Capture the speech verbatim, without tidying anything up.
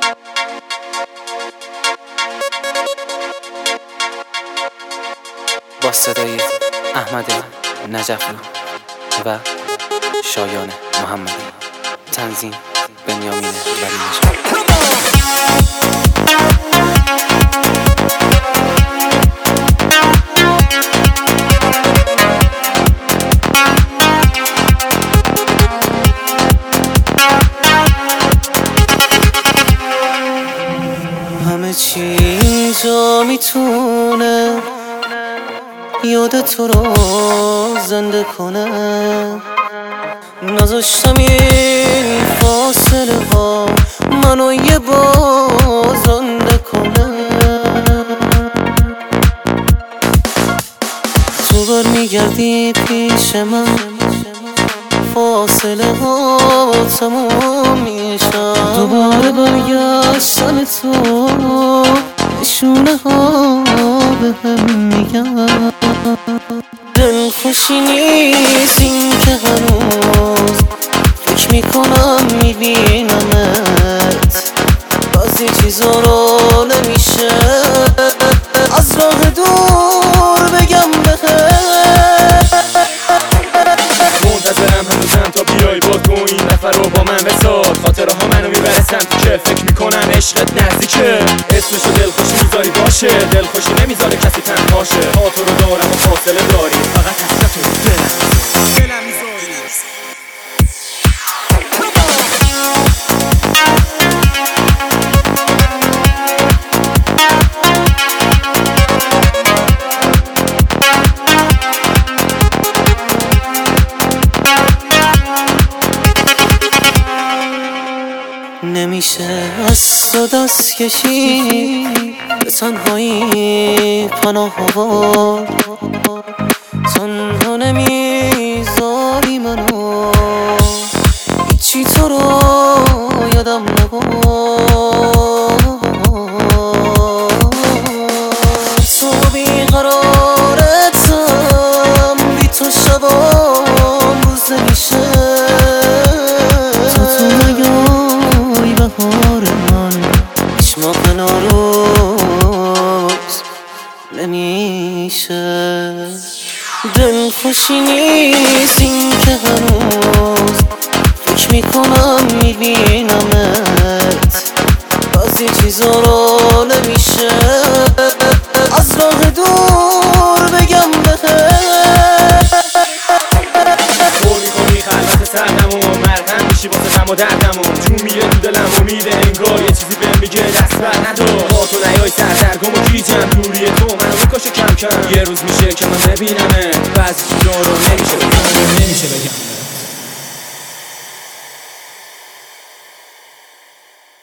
با صدای احمد نجفی و شایان محمدی، تنظیم بنیامین ولی نژاد. همه چیزا میتونه یاد تو رو زنده کنه، نذاشتم این فاصله ها منو یه بازنده کنه. تو برمیگردی پیش من، فاصله ها تموم میشن، دوباره برگشتن تو نشونه ها به هم میگن. دل خوشی نیست این که هنوز فکر میکنم میبینمت، بعضی چیزا رو نمیشه از راه دور بگم بهت. منتظرم هنوزم تا بیای با تو این نفر رو با من بساز، خاطره ها منو میبره سمتی که فکر میکنم عشقت نزدیکه. اسمشو دلخوشی میذاری باشه، دلخوشی نمیذاره کسی تنهاشه. ها تو رو دارم و فاصله داری، فقط حسرت و دلم دلم میذاری. نمیشه از تو دست کشی، به تنهایی پناه آورد، تنها نمیذاری منو، هیچی تو رو یادم نبود. تو بیقرارتم، بی تو شبام روز نمیشه. تا تو نیای بهار من، هیچ ماه نوروز نمیشه. دل خوشی نیست این که هنوز فکر میکنم میبینمت، بعضی چیزا رو نمیشه از راه دور بگم بهت. تو میکنی خلوت سردمون، مرهم میشی واسه غم و دردمون، جون میره تو دلم امید انگار یه چیزی بهم میگه دست بر ندار. با تو نیای سردرگم و گیجم، دوری تو منو میکشه کم کم. یه روز میشه که من ببینمت، بعضی چیزا رو نمیشه بگم نمیشه بگم